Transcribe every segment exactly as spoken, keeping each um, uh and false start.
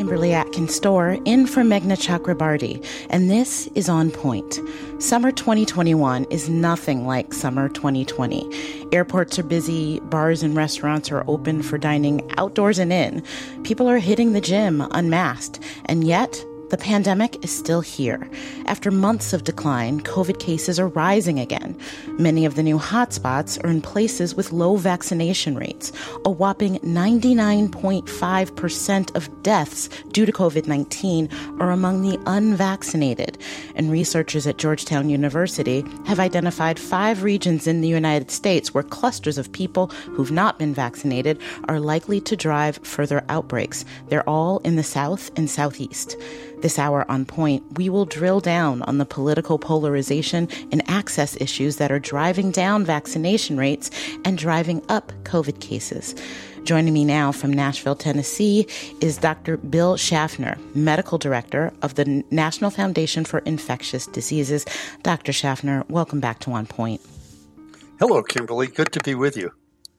Kimberly Atkins Storr, in for Meghna Chakrabarty, and this is On Point. Summer twenty twenty-one is nothing like summer twenty twenty. Airports are busy, bars and restaurants are open for dining outdoors and in. People are hitting the gym unmasked, and yet the pandemic is still here. After months of decline, COVID cases are rising again. Many of the new hotspots are in places with low vaccination rates. A whopping ninety-nine point five percent of deaths due to COVID nineteen are among the unvaccinated. And researchers at Georgetown University have identified five regions in the United States where clusters of people who've not been vaccinated are likely to drive further outbreaks. They're all in the South and Southeast. This hour on Point, we will drill down on the political polarization and access issues that are driving down vaccination rates and driving up COVID cases. Joining me now from Nashville, Tennessee, is Doctor Bill Schaffner, Medical Director of the National Foundation for Infectious Diseases. Doctor Schaffner, welcome back to On Point. Hello, Kimberly. Good to be with you.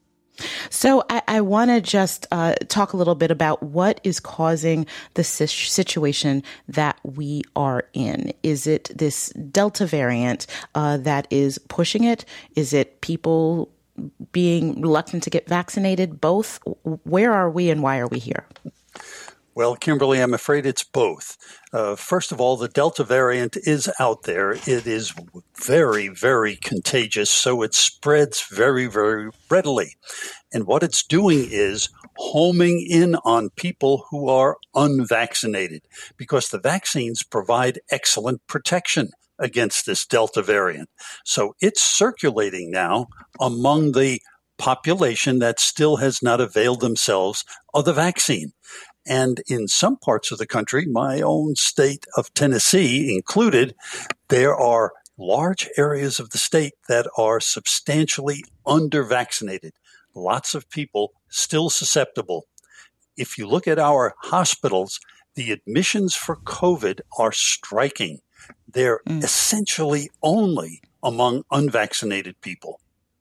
So I, I want to just uh, talk a little bit about what is causing the situation that we are in. Is it this Delta variant uh, that is pushing it? Is it people being reluctant to get vaccinated? Both? Where are we and why are we here? Well, Kimberly, I'm afraid it's both. Uh, first of all, the Delta variant is out there. It is very, very contagious, so it spreads very, very readily. And what it's doing is homing in on people who are unvaccinated, because the vaccines provide excellent protection against this Delta variant. So it's circulating now among the population that still has not availed themselves of the vaccine. And in some parts of the country, my own state of Tennessee included, there are large areas of the state that are substantially under-vaccinated. Lots of people still susceptible. If you look at our hospitals, the admissions for COVID are striking. They're mm. essentially only among unvaccinated people.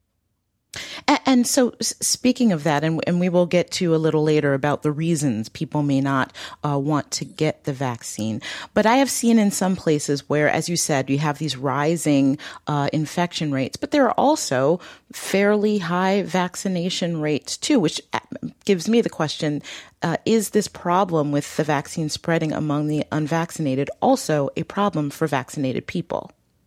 And, and so speaking of that, and, and we will get to a little later about the reasons people may not uh, want to get the vaccine. But I have seen in some places where, as you said, you have these rising uh, infection rates, but there are also fairly high vaccination rates too, which gives me the question, uh, is this problem with the vaccine spreading among the unvaccinated also a problem for vaccinated people?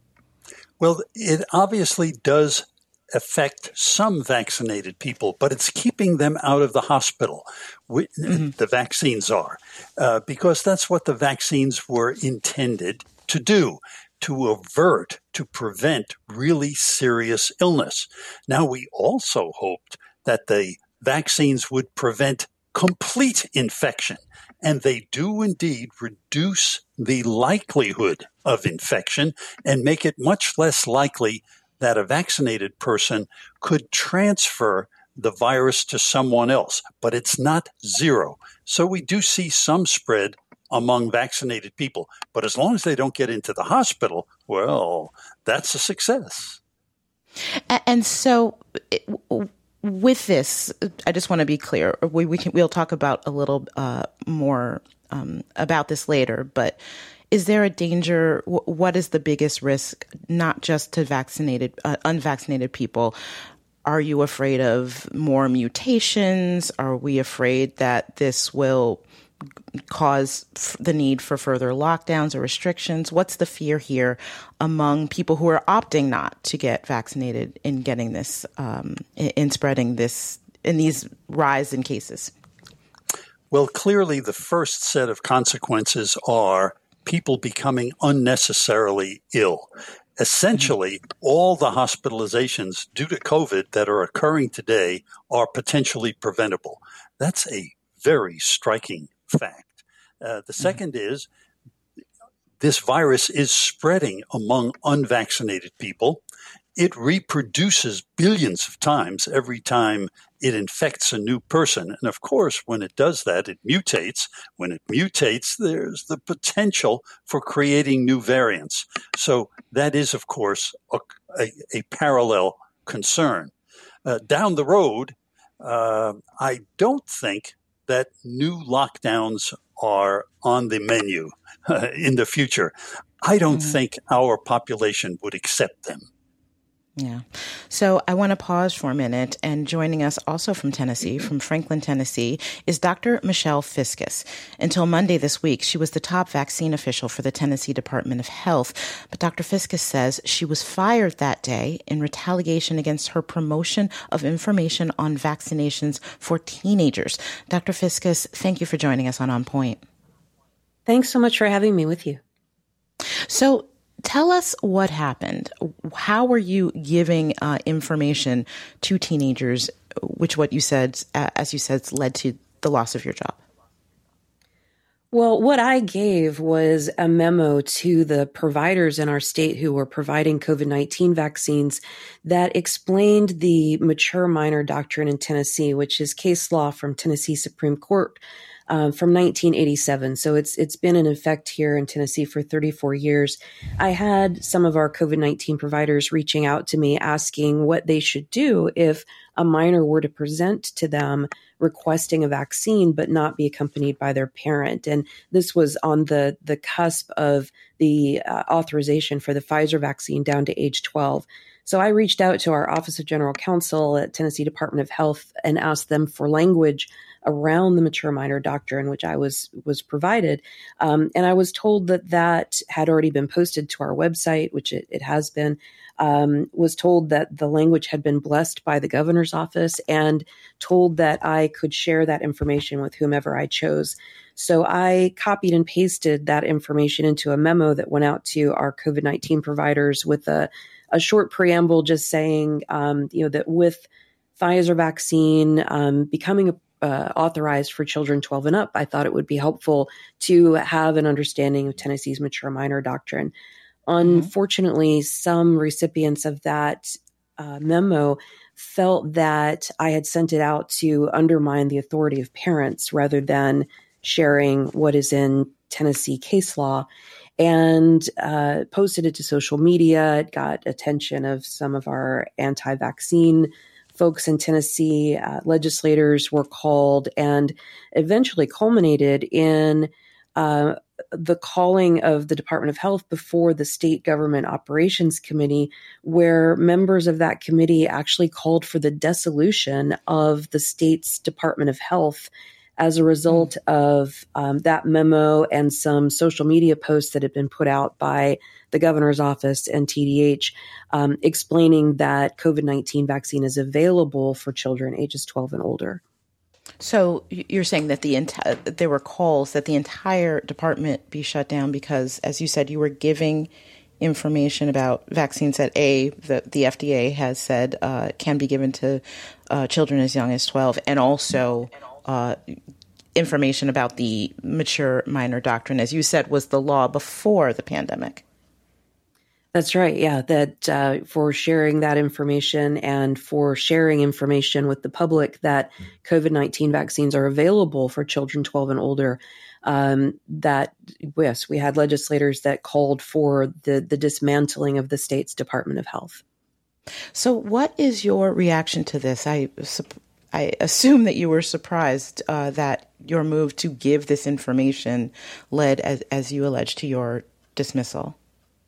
Well, it obviously does affect some vaccinated people, but it's keeping them out of the hospital. We, mm-hmm. The vaccines are, uh, because that's what the vaccines were intended to do, to avert, to prevent really serious illness. Now, we also hoped that the vaccines would prevent complete infection, and they do indeed reduce the likelihood of infection and make it much less likely that a vaccinated person could transfer the virus to someone else, but it's not zero. So we do see some spread among vaccinated people, but as long as they don't get into the hospital, well, that's a success. And so with this, I just want to be clear, we, we can, we'll talk about a little uh, more um, about this later, but is there a danger? What is the biggest risk, not just to vaccinated, uh, unvaccinated people? Are you afraid of more mutations? Are we afraid that this will cause f- the need for further lockdowns or restrictions? What's the fear here among people who are opting not to get vaccinated in getting this, um, in, in spreading this, in these rise in cases? Well, clearly the first set of consequences are people becoming unnecessarily ill. Essentially, mm-hmm. all the hospitalizations due to COVID that are occurring today are potentially preventable. That's a very striking fact. Uh, the second mm-hmm. is this virus is spreading among unvaccinated people. It reproduces billions of times every time it infects a new person. And of course, when it does that, it mutates. When it mutates, there's the potential for creating new variants. So that is, of course, a, a, a parallel concern. Uh, down the road, uh, I don't think that new lockdowns are on the menu uh, in the future, I don't mm-hmm. think our population would accept them. Yeah. So I want to pause for a minute, and joining us also from Tennessee, from Franklin, Tennessee, is Doctor Michelle Fiscus. Until Monday this week, she was the top vaccine official for the Tennessee Department of Health. But Doctor Fiscus says she was fired that day in retaliation against her promotion of information on vaccinations for teenagers. Doctor Fiscus, thank you for joining us on On Point. Thanks so much for having me with you. So tell us what happened. How were you giving uh, information to teenagers, which what you said, uh, as you said, led to the loss of your job? Well, what I gave was a memo to the providers in our state who were providing COVID nineteen vaccines that explained the mature minor doctrine in Tennessee, which is case law from Tennessee Supreme Court Um, from nineteen eighty-seven. So it's it's been in effect here in Tennessee for thirty-four years. I had some of our COVID nineteen providers reaching out to me asking what they should do if a minor were to present to them requesting a vaccine but not be accompanied by their parent. And this was on the, the cusp of the uh, authorization for the Pfizer vaccine down to age twelve. So I reached out to our Office of General Counsel at Tennessee Department of Health and asked them for language around the mature minor doctrine, which I was was provided. Um, and I was told that that had already been posted to our website, which it, it has been, um, was told that the language had been blessed by the governor's office, and told that I could share that information with whomever I chose. So I copied and pasted that information into a memo that went out to our COVID nineteen providers with a, a short preamble just saying, um, you know, that with Pfizer vaccine um, becoming a Uh, authorized for children twelve and up, I thought it would be helpful to have an understanding of Tennessee's mature minor doctrine. Mm-hmm. Unfortunately, some recipients of that uh, memo felt that I had sent it out to undermine the authority of parents rather than sharing what is in Tennessee case law, and uh, posted it to social media. It got attention of some of our anti-vaccine folks in Tennessee. Uh, legislators were called, and eventually culminated in uh, the calling of the Department of Health before the State Government Operations Committee, where members of that committee actually called for the dissolution of the state's Department of Health as a result mm. of um, that memo and some social media posts that had been put out by the governor's office and T D H, um, explaining that COVID nineteen vaccine is available for children ages twelve and older. So you're saying that the enti- there were calls that the entire department be shut down because, as you said, you were giving information about vaccines that A, the, the F D A has said uh, can be given to uh, children as young as twelve, and also uh, information about the mature minor doctrine, as you said, was the law before the pandemic. That's right. Yeah, that uh, for sharing that information and for sharing information with the public that COVID nineteen vaccines are available for children twelve and older. Um, that, yes, we had legislators that called for the, the dismantling of the state's Department of Health. So what is your reaction to this? I, I assume that you were surprised uh, that your move to give this information led, as, as you allege, to your dismissal.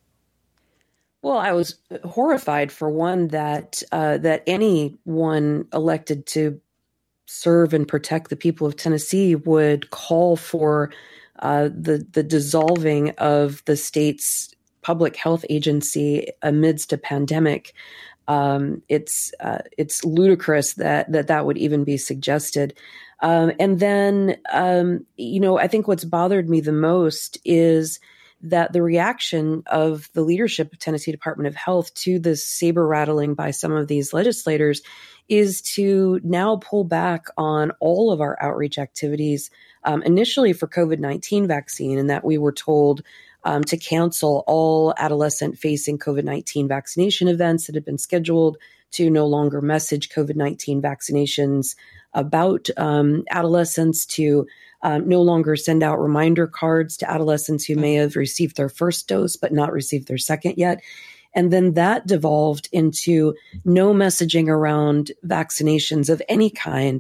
Well, I was horrified, for one, that uh, that anyone elected to serve and protect the people of Tennessee would call for uh, the the dissolving of the state's public health agency amidst a pandemic. Um, it's uh, it's ludicrous that that that would even be suggested. Um, and then, um, you know, I think what's bothered me the most is that the reaction of the leadership of Tennessee Department of Health to this saber rattling by some of these legislators is to now pull back on all of our outreach activities, um, initially for COVID nineteen vaccine, and that we were told um, to cancel all adolescent-facing COVID nineteen vaccination events that had been scheduled, to no longer message COVID nineteen vaccinations about um, adolescents, to Um, no longer send out reminder cards to adolescents who may have received their first dose but not received their second yet. And then that devolved into no messaging around vaccinations of any kind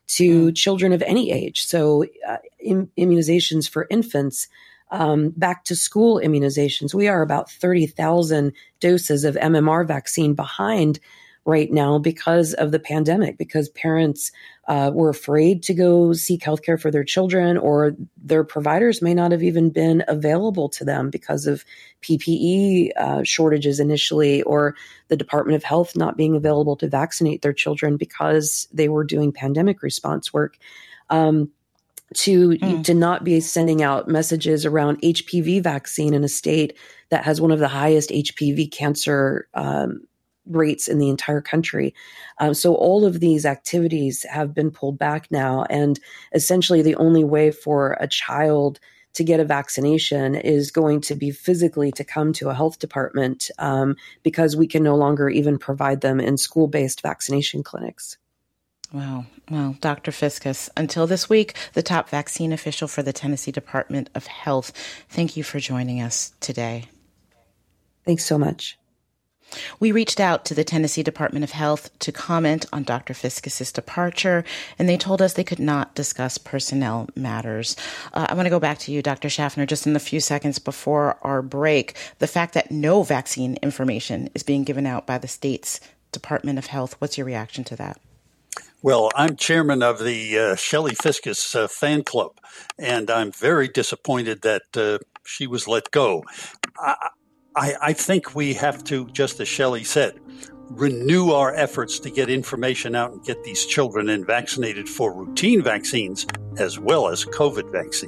to mm. children of any age. So uh, im- immunizations for infants, um, back to school immunizations. We are about thirty thousand doses of M M R vaccine behind right now because of the pandemic, because parents uh, were afraid to go seek healthcare for their children, or their providers may not have even been available to them because of P P E uh, shortages initially, or the Department of Health not being available to vaccinate their children because they were doing pandemic response work. Um, to mm. to not be sending out messages around H P V vaccine in a state that has one of the highest H P V cancer um, rates in the entire country. Um, so all of these activities have been pulled back now. And essentially the only way for a child to get a vaccination is going to be physically to come to a health department um, because we can no longer even provide them in school-based vaccination clinics. Wow. Well, Doctor Fiscus, until this week, the top vaccine official for the Tennessee Department of Health, thank you for joining us today. Thanks so much. We reached out to the Tennessee Department of Health to comment on Doctor Fiscus's departure, and they told us they could not discuss personnel matters. Uh, I want to go back to you, Doctor Schaffner, just in the few seconds before our break. The fact that no vaccine information is being given out by the state's Department of Health, what's your reaction to that? Well, I'm chairman of the uh, Shelley Fiscus uh, fan club, and I'm very disappointed that uh, she was let go. I, I, I think we have to, just as Shelley said, renew our efforts to get information out and get these children in vaccinated for routine vaccines as well as COVID vaccine.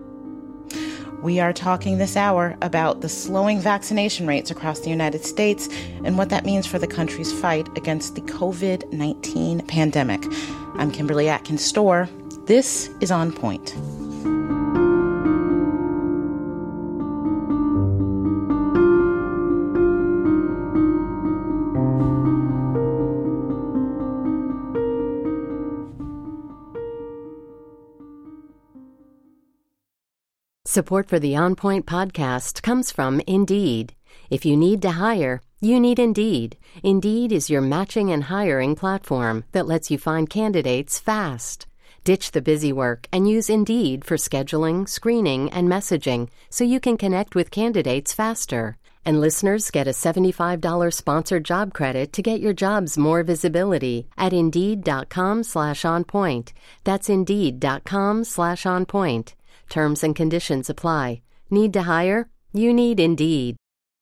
We are talking this hour about the slowing vaccination rates across the United States and what that means for the country's fight against the COVID nineteen pandemic. I'm Kimberly Atkins Storr. This is On Point. Support for the On Point podcast comes from Indeed. If you need to hire, you need Indeed. Indeed is your matching and hiring platform that lets you find candidates fast. Ditch the busy work and use Indeed for scheduling, screening, and messaging so you can connect with candidates faster. And listeners get a seventy-five dollars sponsored job credit to get your jobs more visibility at Indeed.com slash on point. That's Indeed.com slash on point. Terms and conditions apply. Need to hire? You need Indeed.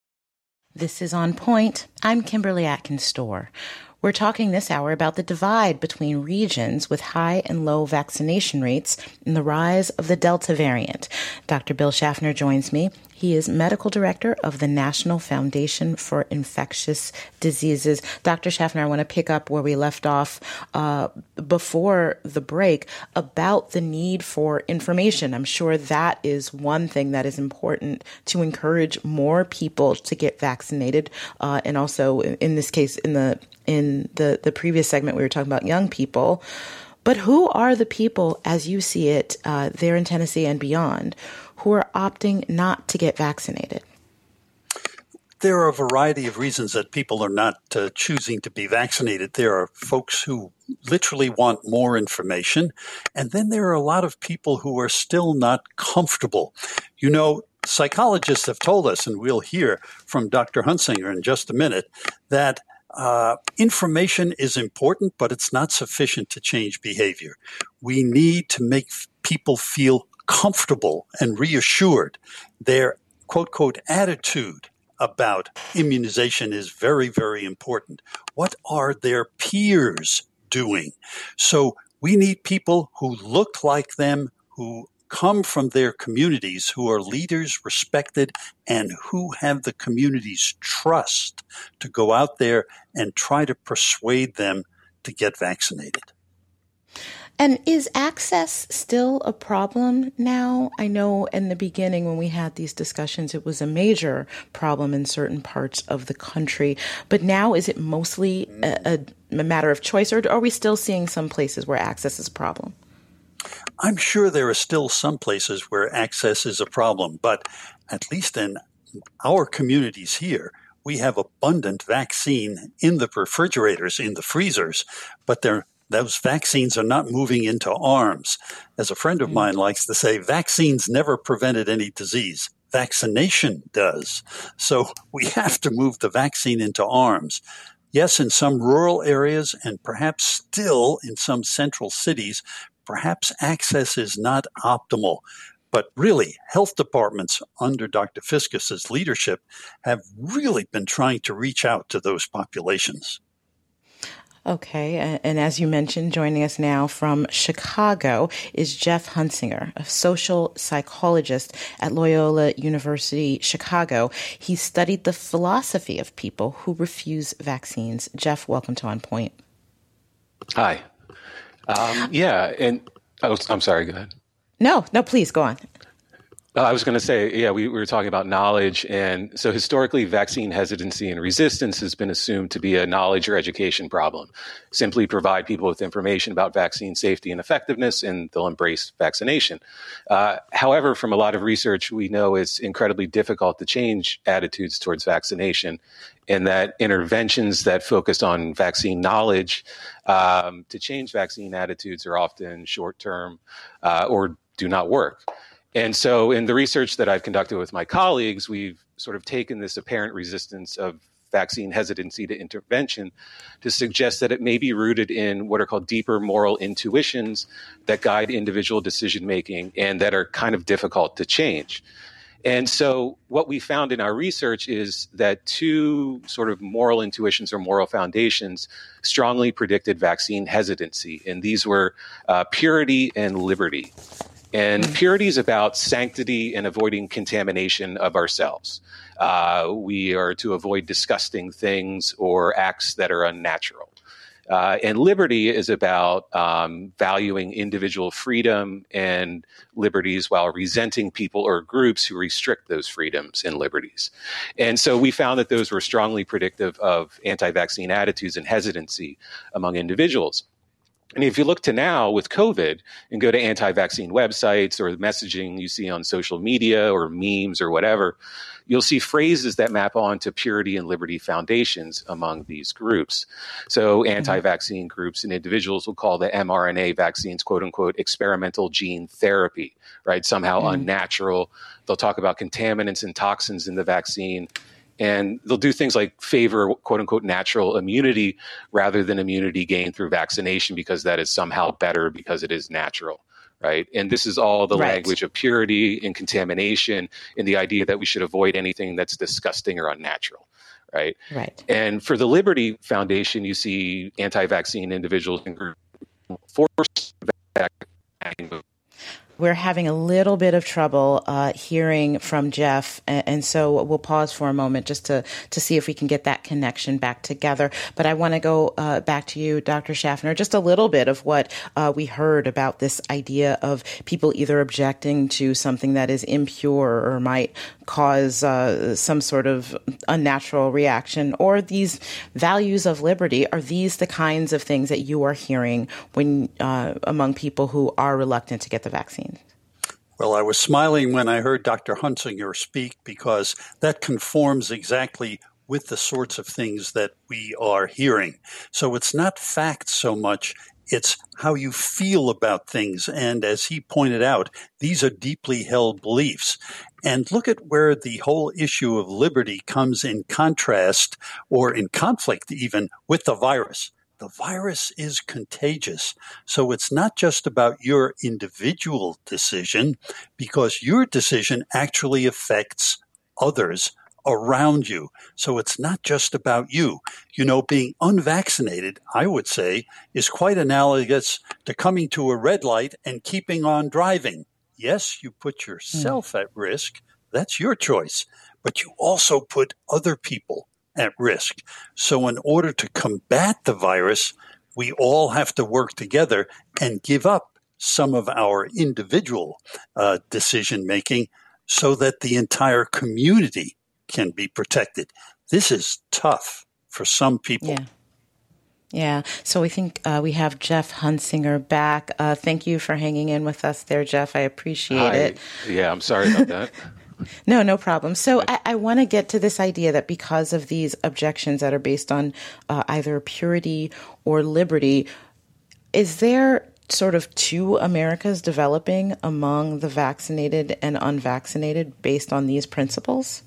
This is On Point. I'm Kimberly Atkins Storr. We're talking this hour about the divide between regions with high and low vaccination rates and the rise of the Delta variant. Doctor Bill Schaffner joins me. He is medical director of the National Foundation for Infectious Diseases. Doctor Schaffner, I want to pick up where we left off uh, before the break about the need for information. I'm sure that is one thing that is important to encourage more people to get vaccinated. Uh, and also, in this case, in the in the, the previous segment, we were talking about young people. But who are the people, as you see it, uh, there in Tennessee and beyond, who are opting not to get vaccinated? There are a variety of reasons that people are not uh, choosing to be vaccinated. There are folks who literally want more information. And then there are a lot of people who are still not comfortable. You know, psychologists have told us, and we'll hear from Doctor Hunsinger in just a minute, that Uh, information is important, but it's not sufficient to change behavior. We need to make f- people feel comfortable and reassured. Their quote, quote, attitude about immunization is very, very important. What are their peers doing? So we need people who look like them, who come from their communities, who are leaders, respected, and who have the community's trust to go out there and try to persuade them to get vaccinated. And is access still a problem now? I know in the beginning when we had these discussions, it was a major problem in certain parts of the country. But now is it mostly a, a, a matter of choice, or are we still seeing some places where access is a problem? I'm sure there are still some places where access is a problem, but at least in our communities here, we have abundant vaccine in the refrigerators, in the freezers, but they're those vaccines are not moving into arms. As a friend of mm. mine likes to say, vaccines never prevented any disease. Vaccination does. So we have to move the vaccine into arms. Yes, in some rural areas and perhaps still in some central cities, perhaps access is not optimal. But really, health departments under Doctor Fiscus's leadership have really been trying to reach out to those populations. Okay. And as you mentioned, joining us now from Chicago is Jeff Hunsinger, a social psychologist at Loyola University, Chicago. He studied the philosophy of people who refuse vaccines. Jeff, welcome to On Point. Hi. Um, yeah. And oh, I'm sorry. Go ahead. No, no, please go on. Uh, I was going to say, yeah, we, we were talking about knowledge. And so historically, vaccine hesitancy and resistance has been assumed to be a knowledge or education problem. Simply provide people with information about vaccine safety and effectiveness, and they'll embrace vaccination. Uh, however, from a lot of research, we know it's incredibly difficult to change attitudes towards vaccination, and that interventions that focus on vaccine knowledge um, to change vaccine attitudes are often short-term uh, or do not work. And so in the research that I've conducted with my colleagues, we've sort of taken this apparent resistance of vaccine hesitancy to intervention to suggest that it may be rooted in what are called deeper moral intuitions that guide individual decision-making and that are kind of difficult to change. And so what we found in our research is that two sort of moral intuitions or moral foundations strongly predicted vaccine hesitancy. And these were uh, purity and liberty. And purity is about sanctity and avoiding contamination of ourselves. Uh, we are to avoid disgusting things or acts that are unnatural. Uh, and liberty is about um, valuing individual freedom and liberties while resenting people or groups who restrict those freedoms and liberties. And so we found that those were strongly predictive of anti-vaccine attitudes and hesitancy among individuals. And if you look to now with COVID and go to anti-vaccine websites or the messaging you see on social media or memes or whatever, you'll see phrases that map onto purity and liberty foundations among these groups. So anti-vaccine mm-hmm. groups and individuals will call the mRNA vaccines, quote unquote, experimental gene therapy, right? Somehow mm-hmm. unnatural. They'll talk about contaminants and toxins in the vaccine. And they'll do things like favor, quote unquote, natural immunity rather than immunity gained through vaccination because that is somehow better because it is natural, right? And this is all the right. language of purity and contamination and the idea that we should avoid anything that's disgusting or unnatural, right? Right. And for the Liberty Foundation, you see anti-vaccine individuals and groups forced vaccine. We're having a little bit of trouble uh, hearing from Jeff, and, and so we'll pause for a moment just to, to see if we can get that connection back together. But I want to go uh, back to you, Doctor Schaffner, just a little bit of what uh, we heard about this idea of people either objecting to something that is impure or might cause uh, some sort of unnatural reaction, or these values of liberty. Are these the kinds of things that you are hearing when uh, among people who are reluctant to get the vaccine? Well, I was smiling when I heard Doctor Hunsinger speak because that conforms exactly with the sorts of things that we are hearing. So it's not facts so much, it's how you feel about things. And as he pointed out, these are deeply held beliefs. And look at where the whole issue of liberty comes in contrast or in conflict even with the virus. The virus is contagious. So it's not just about your individual decision, because your decision actually affects others around you. So it's not just about you. You know, being unvaccinated, I would say, is quite analogous to coming to a red light and keeping on driving. Yes, you put yourself mm. at risk. That's your choice. But you also put other people at risk. So in order to combat the virus, we all have to work together and give up some of our individual uh, decision-making so that the entire community can be protected. This is tough for some people. Yeah. Yeah. So we think uh, we have Jeff Hunsinger back. Uh, thank you for hanging in with us there, Jeff. I appreciate Hi. it. Yeah, I'm sorry about that. No, no problem. So I, I want to get to this idea that because of these objections that are based on uh, either purity or liberty, Is there sort of two Americas developing among the vaccinated and unvaccinated based on these principles?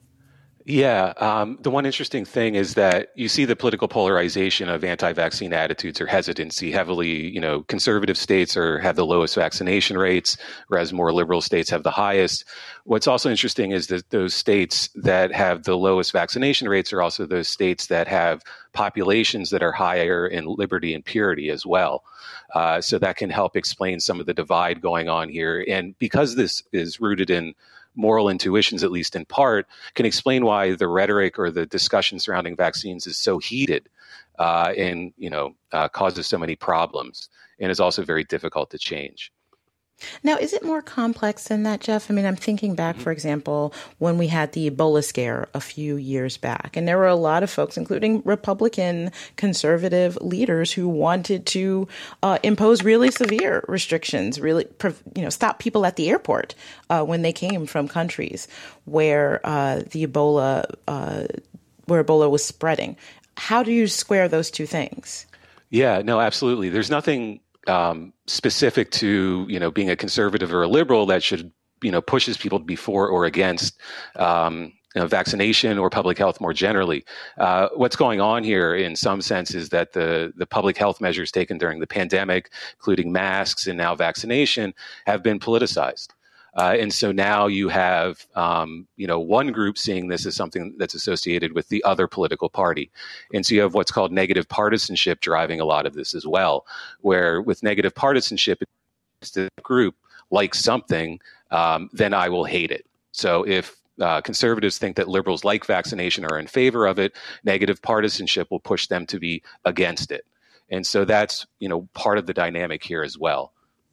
Yeah. Um, the one interesting thing is that you see the political polarization of anti-vaccine attitudes or hesitancy. Heavily, you know, conservative states are have the lowest vaccination rates, whereas more liberal states have the highest. What's also interesting is that those states that have the lowest vaccination rates are also those states that have populations that are higher in liberty and purity as well. Uh, so that can help explain some of the divide going on here. And because this is rooted in moral intuitions, at least in part, can explain why the rhetoric or the discussion surrounding vaccines is so heated uh, and, you know, uh, causes so many problems and is also very difficult to change. Now, is it more complex than that, Jeff? I mean, I'm thinking back, for example, when we had the Ebola scare a few years back, and there were a lot of folks, including Republican conservative leaders, who wanted to uh, impose really severe restrictions, really, you know, stop people at the airport uh, when they came from countries where uh, the Ebola, uh, where Ebola was spreading. How do you square those two things? Yeah, no, absolutely. There's nothing Um, specific to, you know, being a conservative or a liberal that should, you know, pushes people to be for or against um, you know, vaccination or public health more generally. Uh, what's going on here in some sense is that the, the public health measures taken during the pandemic, including masks and now vaccination, have been politicized. Uh, and so now you have, um, you know, one group seeing this as something that's associated with the other political party. And so you have what's called negative partisanship driving a lot of this as well, where with negative partisanship, if the group likes something, um, then I will hate it. So if uh, conservatives think that liberals like vaccination or are in favor of it, negative partisanship will push them to be against it. And so that's, you know, part of the dynamic here as well.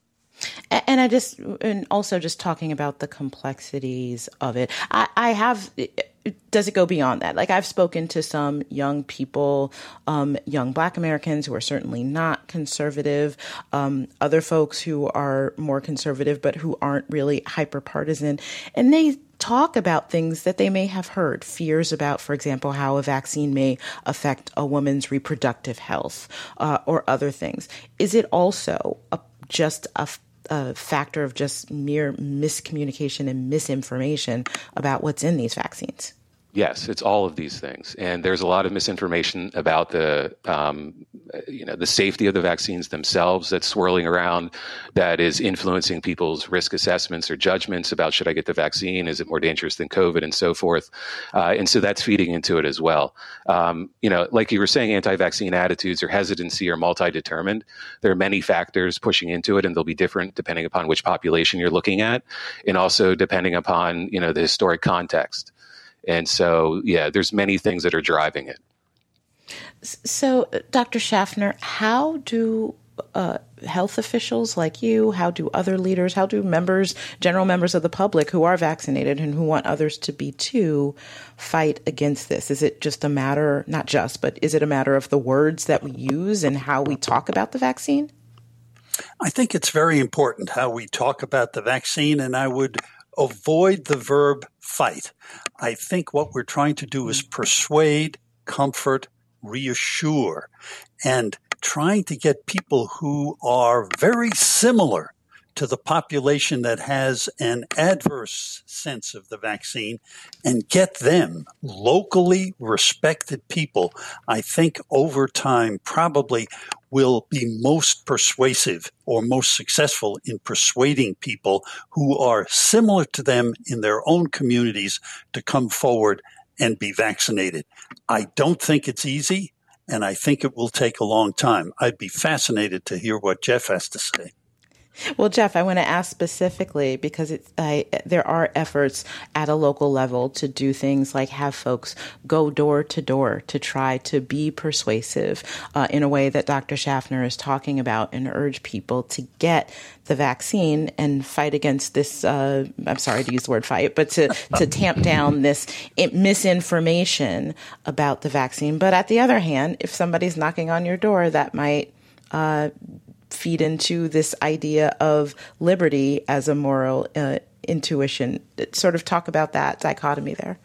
And I just, and also just talking about the complexities of it, I, I have, does it go beyond that? Like, I've spoken to some young people, um, young Black Americans who are certainly not conservative, um, other folks who are more conservative, but who aren't really hyper partisan. And they talk about things that they may have heard, fears about, for example, how a vaccine may affect a woman's reproductive health uh, or other things. Is it also a just a, a factor of just mere miscommunication and misinformation about what's in these vaccines? Yes, it's all of these things. And there's a lot of misinformation about the, um, you know, the safety of the vaccines themselves that's swirling around that is influencing people's risk assessments or judgments about should I get the vaccine? Is it more dangerous than COVID and so forth? Uh, and so that's feeding into it as well. Um, you know, like you were saying, anti-vaccine attitudes or hesitancy are multi-determined. There are many factors pushing into it, and they'll be different depending upon which population you're looking at, and also depending upon, you know, the historic context. And so, yeah, there's many things that are driving it. So, Doctor Schaffner, how do uh, health officials like you, how do other leaders, how do members, general members of the public who are vaccinated and who want others to be too, fight against this? Is it just a matter, not just, but is it a matter of the words that we use and how we talk about the vaccine? I think it's very important how we talk about the vaccine, and I would avoid the verb fight. I think what we're trying to do is persuade, comfort, reassure, and trying to get people who are very similar to the population that has an adverse sense of the vaccine and get them, locally respected people, I think over time probably will be most persuasive or most successful in persuading people who are similar to them in their own communities to come forward and be vaccinated. I don't think it's easy, and I think it will take a long time. I'd be fascinated to hear what Jeff has to say. Well, Jeff, I want to ask specifically because it's, I, there are efforts at a local level to do things like have folks go door to door to try to be persuasive uh, in a way that Doctor Schaffner is talking about and urge people to get the vaccine and fight against this, uh, I'm sorry to use the word fight, but to, to tamp down this misinformation about the vaccine. But at the other hand, if somebody's knocking on your door, that might uh feed into this idea of liberty as a moral uh, intuition. Sort of talk about that dichotomy there.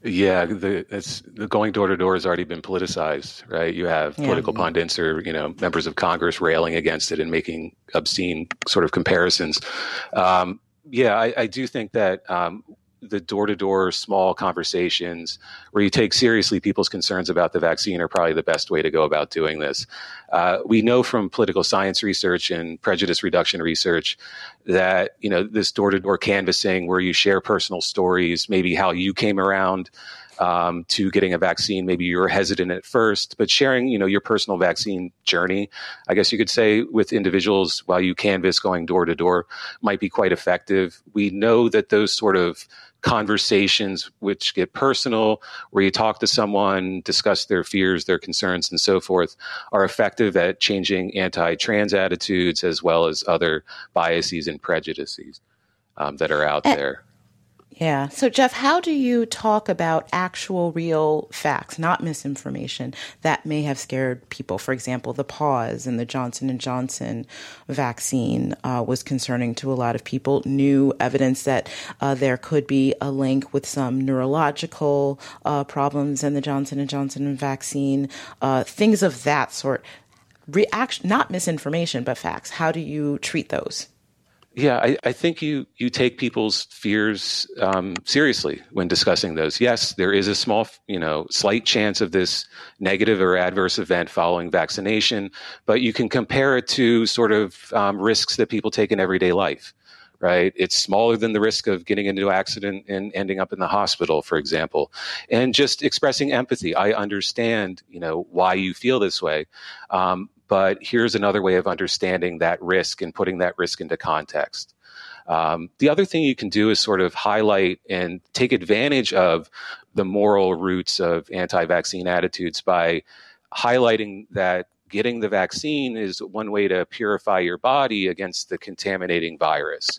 Yeah, the it's, the going door to door has already been politicized, right? You have Yeah. political pundits or you know members of Congress railing against it and making obscene sort of comparisons. Um, yeah, I, I do think that um, the door to door small conversations where you take seriously people's concerns about the vaccine are probably the best way to go about doing this. Uh, we know from political science research and prejudice reduction research that, you know, this door-to-door canvassing where you share personal stories, maybe how you came around um, to getting a vaccine, maybe you were hesitant at first, but sharing, you know, your personal vaccine journey, I guess you could say, with individuals while you canvass going door to door might be quite effective. We know that those sort of conversations which get personal, where you talk to someone, discuss their fears, their concerns, and so forth, are effective at changing anti-trans attitudes as well as other biases and prejudices um, that are out there. Yeah. So, Jeff, how do you talk about actual real facts, not misinformation, that may have scared people? For example, the pause in the Johnson and Johnson vaccine uh, was concerning to a lot of people. New evidence that uh, there could be a link with some neurological uh, problems in the Johnson and Johnson vaccine, uh, things of that sort. Reaction, not misinformation, but facts. How do you treat those? Yeah, I, I think you you take people's fears um, seriously when discussing those. Yes, there is a small, you know, slight chance of this negative or adverse event following vaccination, but you can compare it to sort of um, risks that people take in everyday life, right? It's smaller than the risk of getting into an accident and ending up in the hospital, for example. And just expressing empathy. I understand, you know, why you feel this way. Um, But here's another way of understanding that risk and putting that risk into context. Um, the other thing you can do is sort of highlight and take advantage of the moral roots of anti-vaccine attitudes by highlighting that getting the vaccine is one way to purify your body against the contaminating virus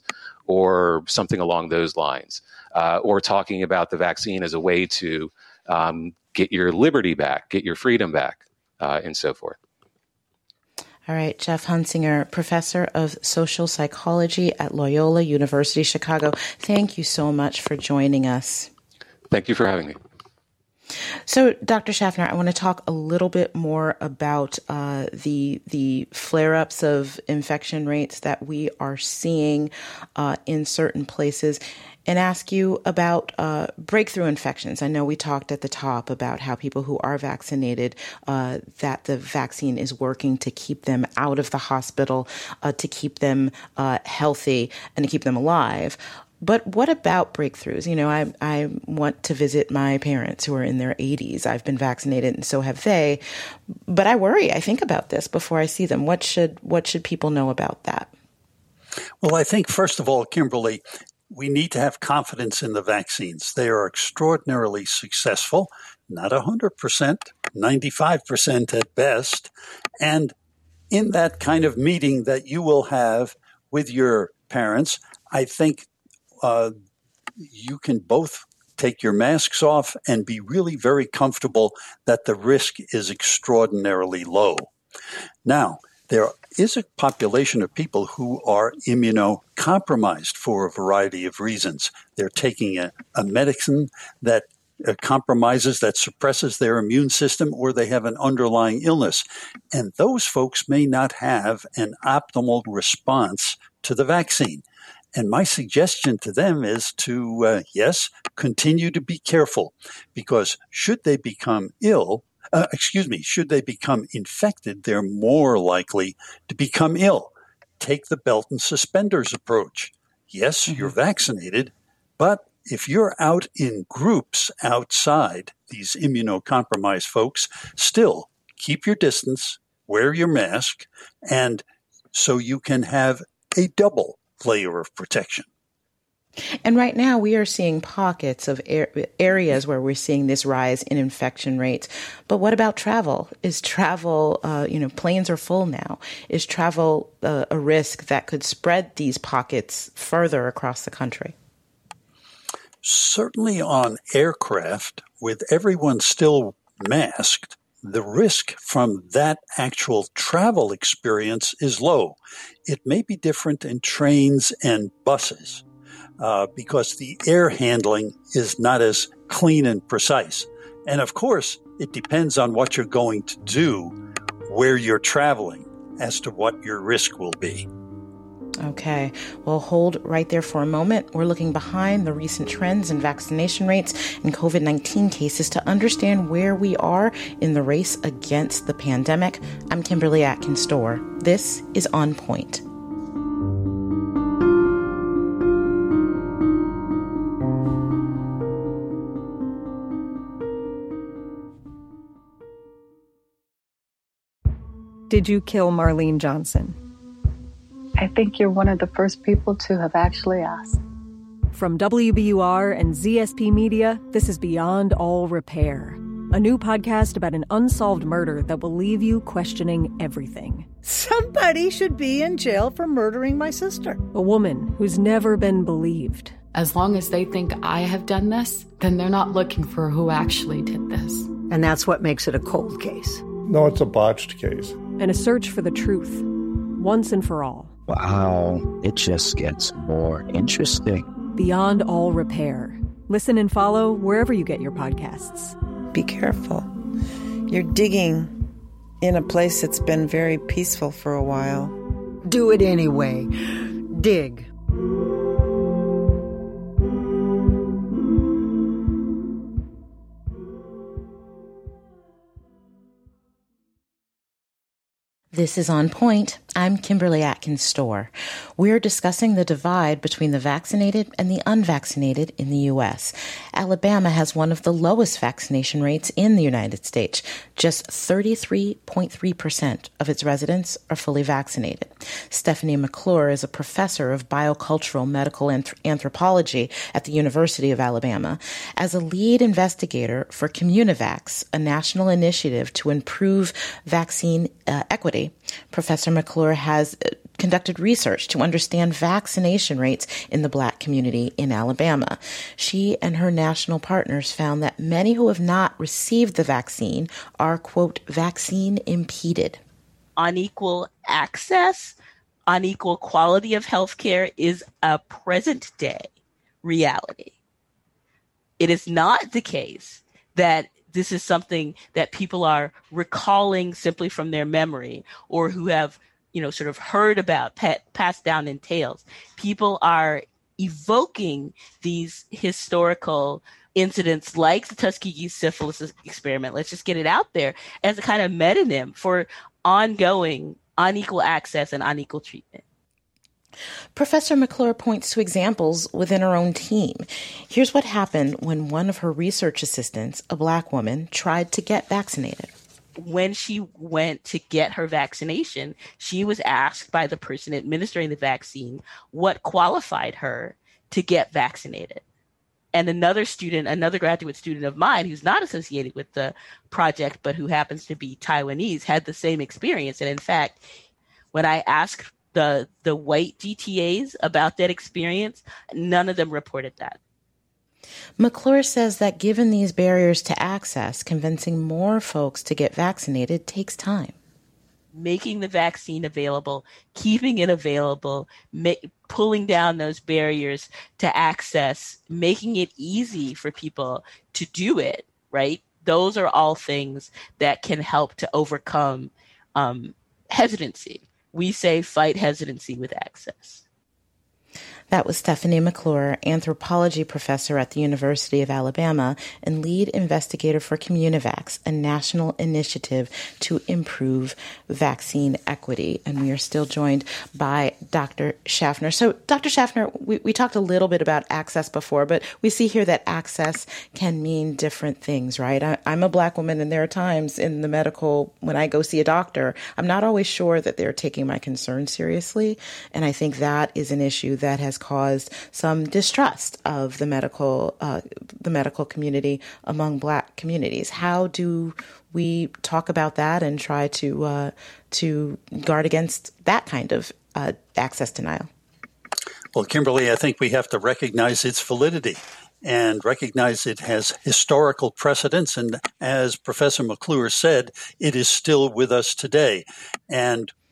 or something along those lines, uh, or talking about the vaccine as a way to um, get your liberty back, get your freedom back, uh, and so forth. All right, Jeff Hunsinger, professor of social psychology at Loyola University Chicago. Thank you so much for joining us. Thank you for having me. So, Doctor Schaffner, I want to talk a little bit more about uh, the the flare-ups of infection rates that we are seeing uh, in certain places, and ask you about uh, breakthrough infections. I know we talked at the top about how people who are vaccinated, uh, that the vaccine is working to keep them out of the hospital, uh, to keep them uh, healthy, and to keep them alive. But what about breakthroughs? You know, I I want to visit my parents who are in their eighties. I've been vaccinated, and so have they. But I worry. I think about this before I see them. What should what should people know about that? Well, I think, first of all, Kimberly, we need to have confidence in the vaccines. They are extraordinarily successful, not one hundred percent, ninety-five percent at best. And in that kind of meeting that you will have with your parents, I think Uh, you can both take your masks off and be really very comfortable that the risk is extraordinarily low. Now, there is a population of people who are immunocompromised for a variety of reasons. They're taking a, a medicine that uh, compromises, that suppresses their immune system, or they have an underlying illness. And those folks may not have an optimal response to the vaccine. And my suggestion to them is to, uh, yes, continue to be careful, because should they become ill, uh, excuse me, should they become infected, they're more likely to become ill. Take the belt and suspenders approach. Yes, mm-hmm. You're vaccinated, but if you're out in groups outside, these immunocompromised folks, still keep your distance, wear your mask, and so you can have a double layer of protection. And right now we are seeing pockets of er- areas where we're seeing this rise in infection rates. But what about travel? Is travel, uh, you know, planes are full now. Is travel uh, a risk that could spread these pockets further across the country? Certainly on aircraft, with everyone still masked, the risk from that actual travel experience is low. It may be different in trains and buses, uh, because the air handling is not as clean and precise. And of course, it depends on what you're going to do, where you're traveling, as to what your risk will be. Okay, well, hold right there for a moment. We're looking behind the recent trends in vaccination rates and COVID nineteen cases to understand where we are in the race against the pandemic. I'm Kimberly Atkins Storr. This is On Point. Did you kill Marlene Johnson? I think you're one of the first people to have actually asked. From W B U R and Z S P Media, this is Beyond All Repair, a new podcast about an unsolved murder that will leave you questioning everything. Somebody should be in jail for murdering my sister. A woman who's never been believed. As long as they think I have done this, then they're not looking for who actually did this. And that's what makes it a cold case. No, it's a botched case. And a search for the truth, once and for all. Wow, it just gets more interesting. Beyond All Repair. Listen and follow wherever you get your podcasts. Be careful. You're digging in a place that's been very peaceful for a while. Do it anyway. Dig. This is On Point. I'm Kimberly Atkins Storr. We're discussing the divide between the vaccinated and the unvaccinated in the U S. Alabama has one of the lowest vaccination rates in the United States. Just thirty-three point three percent of its residents are fully vaccinated. Stephanie McClure is a professor of biocultural medical anth- anthropology at the University of Alabama. As a lead investigator for Communivax, a national initiative to improve vaccine uh, equity, Professor McClure has conducted research to understand vaccination rates in the Black community in Alabama. She and her national partners found that many who have not received the vaccine are, quote, vaccine impeded. Unequal access, unequal quality of healthcare is a present day reality. It is not the case that this is something that people are recalling simply from their memory or who have, you know, sort of heard about, pet, passed down in tales. People are evoking these historical incidents like the Tuskegee syphilis experiment, let's just get it out there, as a kind of metonym for ongoing unequal access and unequal treatment. Professor McClure points to examples within her own team. Here's what happened when one of her research assistants, a Black woman, tried to get vaccinated. When she went to get her vaccination, she was asked by the person administering the vaccine what qualified her to get vaccinated. And another student, another graduate student of mine who's not associated with the project, but who happens to be Taiwanese, had the same experience. And in fact, when I asked the the white G T As about that experience, none of them reported that. McClure says that given these barriers to access, convincing more folks to get vaccinated takes time. Making the vaccine available, keeping it available, ma- pulling down those barriers to access, making it easy for people to do it, right? Those are all things that can help to overcome um, hesitancy. We say fight hesitancy with access. That was Stephanie McClure, anthropology professor at the University of Alabama and lead investigator for Communivax, a national initiative to improve vaccine equity. And we are still joined by Doctor Schaffner. So, Doctor Schaffner, we, we talked a little bit about access before, but we see here that access can mean different things, right? I, I'm a Black woman, and there are times in the medical, when I go see a doctor, I'm not always sure that they're taking my concerns seriously. And I think that is an issue that has caused some distrust of the medical uh, the medical community among Black communities. How do we talk about that and try to uh, to guard against that kind of uh, access denial? Well, Kimberly, I think we have to recognize its validity and recognize it has historical precedence. And as Professor McClure said, it is still with us today. And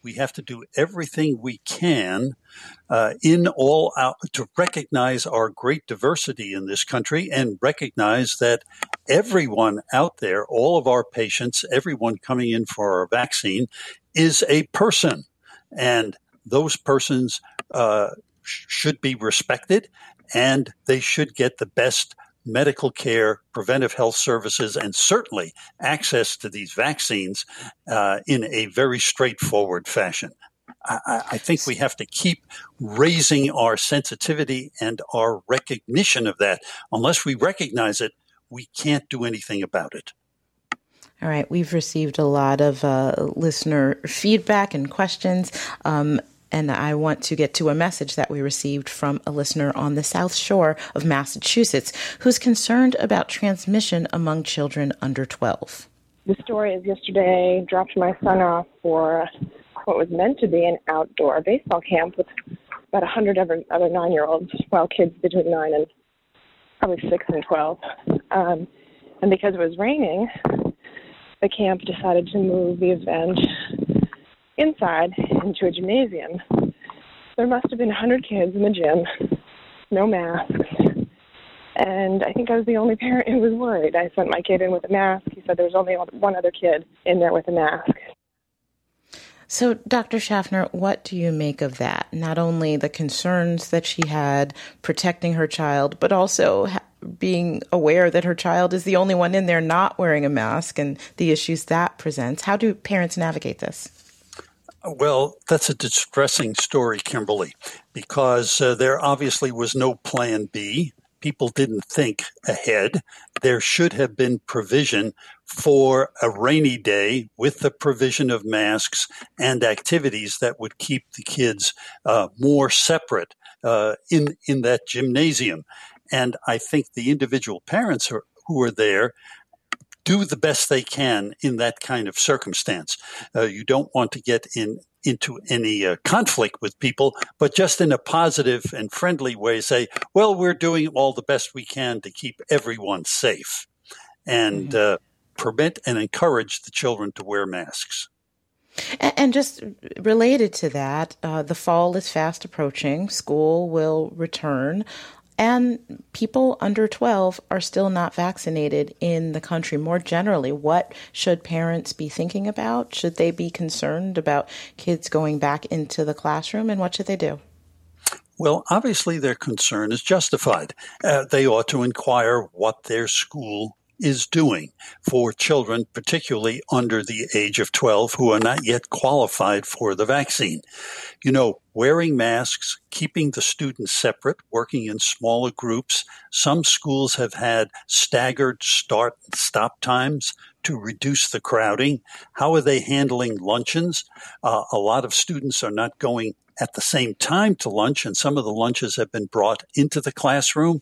we have to do everything we can uh, in all out to recognize our great diversity in this country and recognize that everyone out there, all of our patients, everyone coming in for our vaccine is a person. And those persons uh, sh- should be respected, and they should get the best medical care, preventive health services, and certainly access to these vaccines uh, in a very straightforward fashion. I, I think we have to keep raising our sensitivity and our recognition of that. Unless we recognize it, we can't do anything about it. All right. We've received a lot of uh, listener feedback and questions. Um, And I want to get to a message that we received from a listener on the South Shore of Massachusetts who's concerned about transmission among children under twelve. The story is yesterday, dropped my son off for what was meant to be an outdoor baseball camp with about one hundred other, other nine-year-olds, well, kids between nine and probably six and twelve. Um, and because it was raining, the camp decided to move the event inside into a gymnasium. There must have been one hundred kids in the gym, no masks, and I think I was the only parent who was worried. I sent my kid in with a mask. He said there was only one other kid in there with a mask. So, Doctor Schaffner, what do you make of that? Not only the concerns that she had protecting her child, but also ha- being aware that her child is the only one in there not wearing a mask and the issues that presents. How do parents navigate this? Well, that's a distressing story, Kimberly, because uh, there obviously was no plan B. People didn't think ahead. There should have been provision for a rainy day with the provision of masks and activities that would keep the kids uh, more separate uh, in, in that gymnasium. And I think the individual parents are, who are there do the best they can in that kind of circumstance. Uh, you don't want to get in into any uh, conflict with people, but just in a positive and friendly way say, well, we're doing all the best we can to keep everyone safe and mm-hmm. uh, permit and encourage the children to wear masks. And just related to that, uh, the fall is fast approaching. School will return. And people under twelve are still not vaccinated in the country more generally. What should parents be thinking about? Should they be concerned about kids going back into the classroom? And what should they do? Well, obviously their concern is justified. Uh, they ought to inquire what their school is doing for children, particularly under the age of twelve, who are not yet qualified for the vaccine. You know, wearing masks, keeping the students separate, working in smaller groups. Some schools have had staggered start and stop times to reduce the crowding. How are they handling luncheons? Uh, a lot of students are not going at the same time to lunch, and some of the lunches have been brought into the classroom.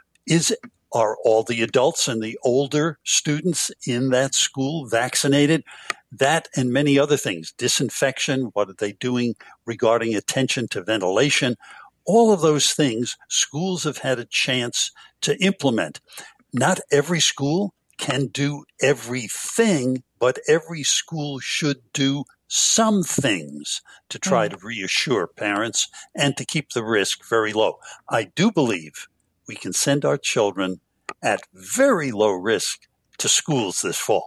Is Are all the adults and the older students in that school vaccinated? That and many other things. Disinfection, what are they doing regarding attention to ventilation? All of those things schools have had a chance to implement. Not every school can do everything, but every school should do some things to try mm. to reassure parents and to keep the risk very low. I do believe we can send our children at very low risk to schools this fall.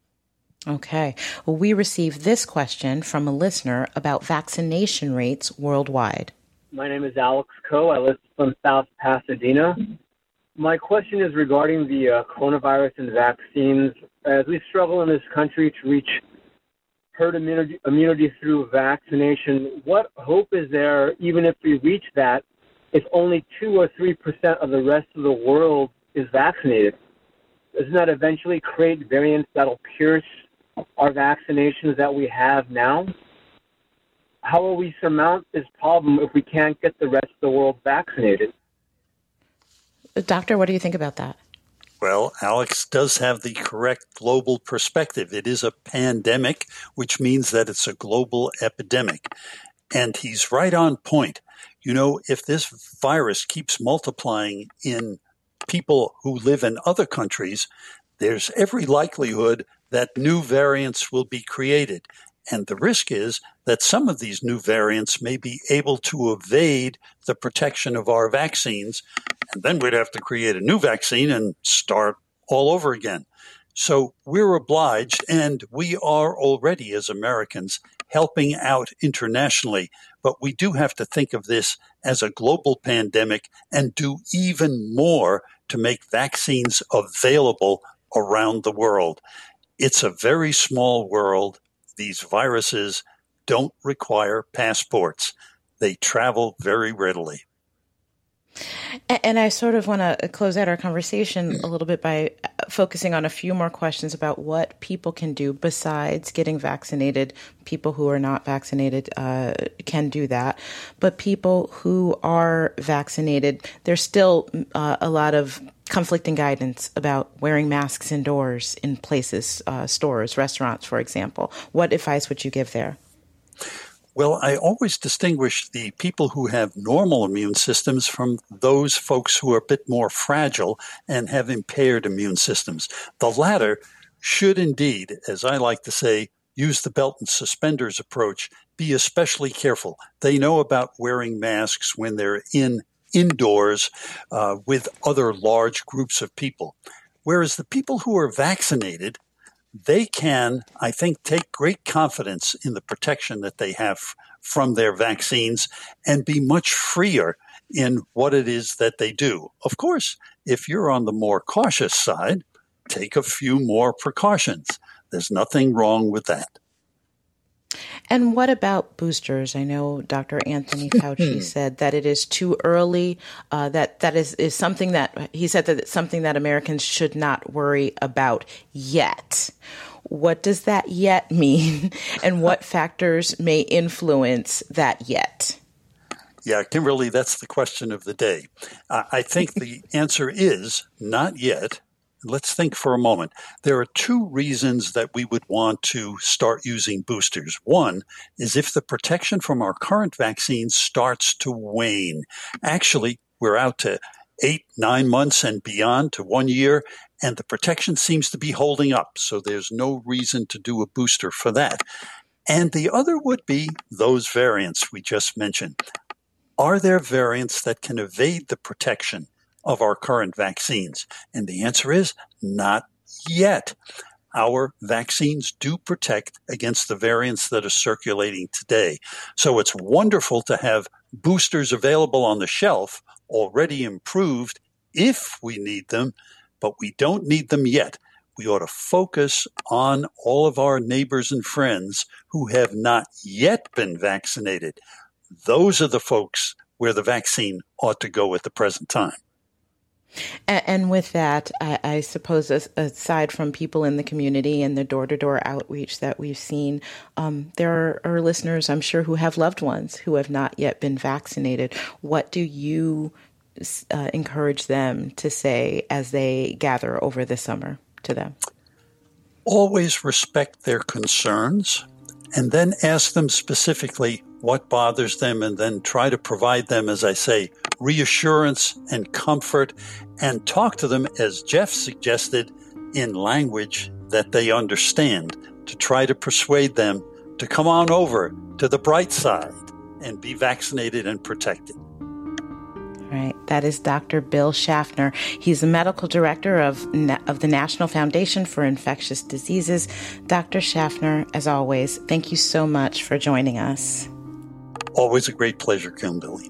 Okay. Well, we received this question from a listener about vaccination rates worldwide. My name is Alex Coe. I live from South Pasadena. My question is regarding the uh, coronavirus and vaccines. As we struggle in this country to reach herd immunity, immunity through vaccination, what hope is there, even if we reach that, if only two or three percent of the rest of the world is vaccinated? Doesn't that eventually create variants that'll pierce our vaccinations that we have now? How will we surmount this problem if we can't get the rest of the world vaccinated? Doctor, what do you think about that? Well, Alex does have the correct global perspective. It is a pandemic, which means that it's a global epidemic. And he's right on point. You know, if this virus keeps multiplying in people who live in other countries, there's every likelihood that new variants will be created. And the risk is that some of these new variants may be able to evade the protection of our vaccines, and then we'd have to create a new vaccine and start all over again. So we're obliged, and we are already as Americans helping out internationally, but we do have to think of this as a global pandemic and do even more to make vaccines available around the world. It's a very small world. These viruses don't require passports. They travel very readily. And I sort of want to close out our conversation a little bit by focusing on a few more questions about what people can do besides getting vaccinated. People who are not vaccinated uh, can do that. But people who are vaccinated, there's still uh, a lot of conflicting guidance about wearing masks indoors in places, uh, stores, restaurants, for example. What advice would you give there? Well, I always distinguish the people who have normal immune systems from those folks who are a bit more fragile and have impaired immune systems. The latter should indeed, as I like to say, use the belt and suspenders approach, be especially careful. They know about wearing masks when they're in indoors uh, with other large groups of people. Whereas the people who are vaccinated, they can, I think, take great confidence in the protection that they have from their vaccines and be much freer in what it is that they do. Of course, if you're on the more cautious side, take a few more precautions. There's nothing wrong with that. And what about boosters? I know Doctor Anthony Fauci said that it is too early, uh, that that is, is something that he said that it's something that Americans should not worry about yet. What does that yet mean? And what factors may influence that yet? Yeah, Kimberly, that's the question of the day. Uh, I think the answer is not yet. Let's think for a moment. There are two reasons that we would want to start using boosters. One is if the protection from our current vaccines starts to wane. Actually, we're out to eight, nine months and beyond to one year, and the protection seems to be holding up. So there's no reason to do a booster for that. And the other would be those variants we just mentioned. Are there variants that can evade the protection of our current vaccines? And the answer is not yet. Our vaccines do protect against the variants that are circulating today. So it's wonderful to have boosters available on the shelf, already improved if we need them, but we don't need them yet. We ought to focus on all of our neighbors and friends who have not yet been vaccinated. Those are the folks where the vaccine ought to go at the present time. And with that, I, I suppose aside from people in the community and the door-to-door outreach that we've seen, um, there are, are listeners, I'm sure, who have loved ones who have not yet been vaccinated. What do you uh, encourage them to say as they gather over the summer to them? Always respect their concerns and then ask them specifically what bothers them, and then try to provide them, as I say, reassurance and comfort, and talk to them, as Jeff suggested, in language that they understand, to try to persuade them to come on over to the bright side and be vaccinated and protected. Right. That is Doctor Bill Schaffner. He's the medical director of, of the National Foundation for Infectious Diseases. Doctor Schaffner, as always, thank you so much for joining us. Always a great pleasure, Kimberly.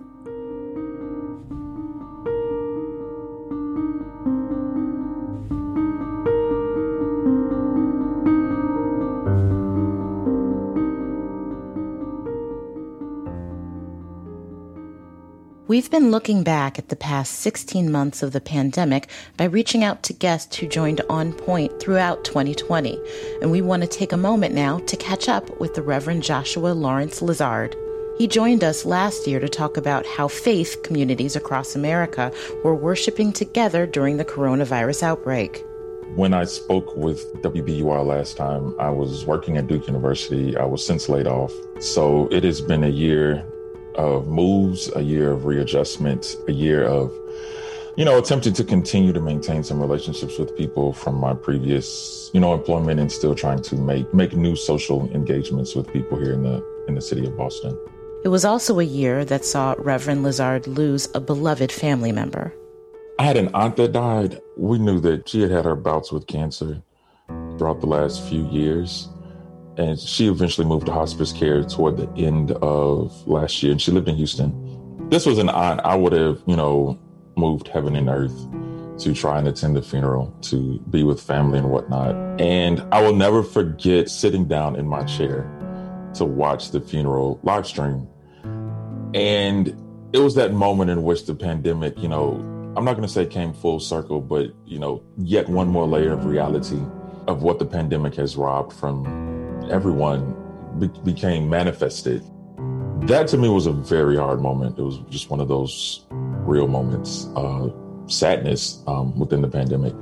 We've been looking back at the past sixteen months of the pandemic by reaching out to guests who joined On Point throughout twenty twenty. And we want to take a moment now to catch up with the Reverend Joshua Lawrence Lazard. He joined us last year to talk about how faith communities across America were worshiping together during the coronavirus outbreak. When I spoke with W B U R last time, I was working at Duke University. I was since laid off. So it has been a year of moves, a year of readjustment, a year of you know, attempted to continue to maintain some relationships with people from my previous, you know, employment, and still trying to make make new social engagements with people here in the in the city of Boston. It was also a year that saw Reverend Lazard lose a beloved family member. I had an aunt that died. We knew that she had had her bouts with cancer throughout the last few years. And she eventually moved to hospice care toward the end of last year. And she lived in Houston. This was an aunt I would have, you know, moved heaven and earth to try and attend the funeral, to be with family and whatnot. And I will never forget sitting down in my chair to watch the funeral live stream. And it was that moment in which the pandemic, you know, I'm not going to say came full circle, but, you know, yet one more layer of reality of what the pandemic has robbed from everyone be- became manifested. That to me was a very hard moment. It was just one of those real moments, uh, sadness um, within the pandemic.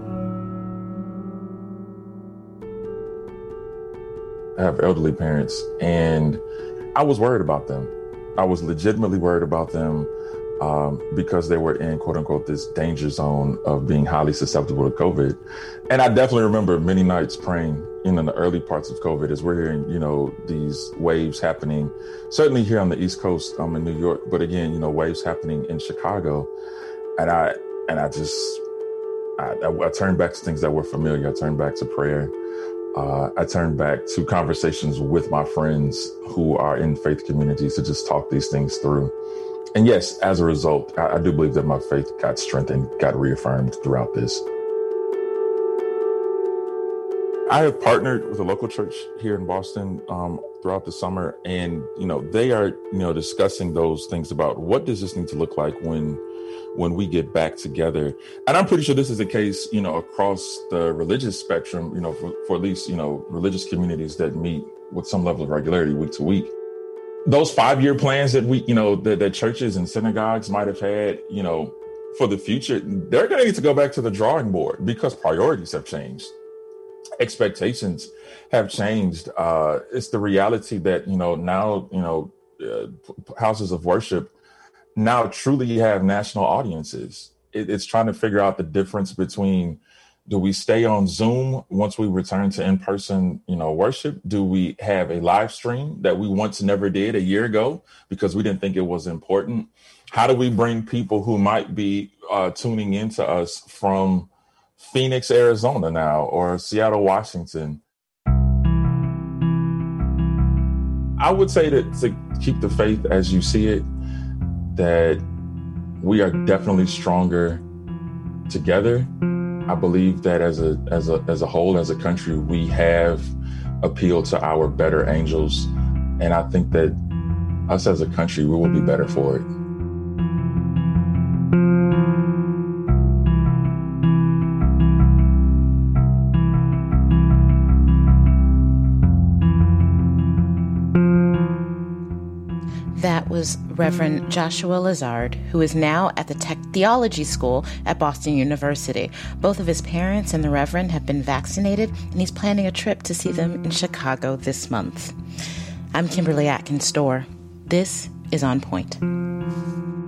I have elderly parents, and I was worried about them. I was legitimately worried about them um, because they were in, quote unquote, this danger zone of being highly susceptible to COVID. And I definitely remember many nights praying, you know, in the early parts of COVID as we're hearing, you know, these waves happening, certainly here on the East Coast, um, in New York, but again, you know, waves happening in Chicago. And I, and I just, I, I, I turned back to things that were familiar. I turned back to prayer. Uh, I turned back to conversations with my friends who are in faith communities to just talk these things through. And yes, as a result, I, I do believe that my faith got strengthened, got reaffirmed throughout this. I have partnered with a local church here in Boston um, throughout the summer, and you know they are you know discussing those things about what does this need to look like when when we get back together. And I'm pretty sure this is the case, you know, across the religious spectrum, you know, for, for at least, you know, religious communities that meet with some level of regularity week to week. Those five-year plans that we, you know, that, that churches and synagogues might have had, you know, for the future, they're going to need to go back to the drawing board because priorities have changed. Expectations have changed. Uh, it's the reality that, you know, now, you know, uh, houses of worship now truly have national audiences. It, it's trying to figure out the difference between, do we stay on Zoom once we return to in-person, you know, worship? Do we have a live stream that we once never did a year ago because we didn't think it was important? How do we bring people who might be uh, tuning into us from Phoenix, Arizona now, or Seattle, Washington? I would say that to keep the faith as you see it, that we are definitely stronger together. I believe that as a as a as a whole, as a country, we have appealed to our better angels, and I think that us as a country, we will be better for it. That was Reverend Joshua Lazard, who is now at the Tech Theology School at Boston University. Both of his parents and the Reverend have been vaccinated, and he's planning a trip to see them in Chicago this month. I'm Kimberly Atkins Storr. This is On Point.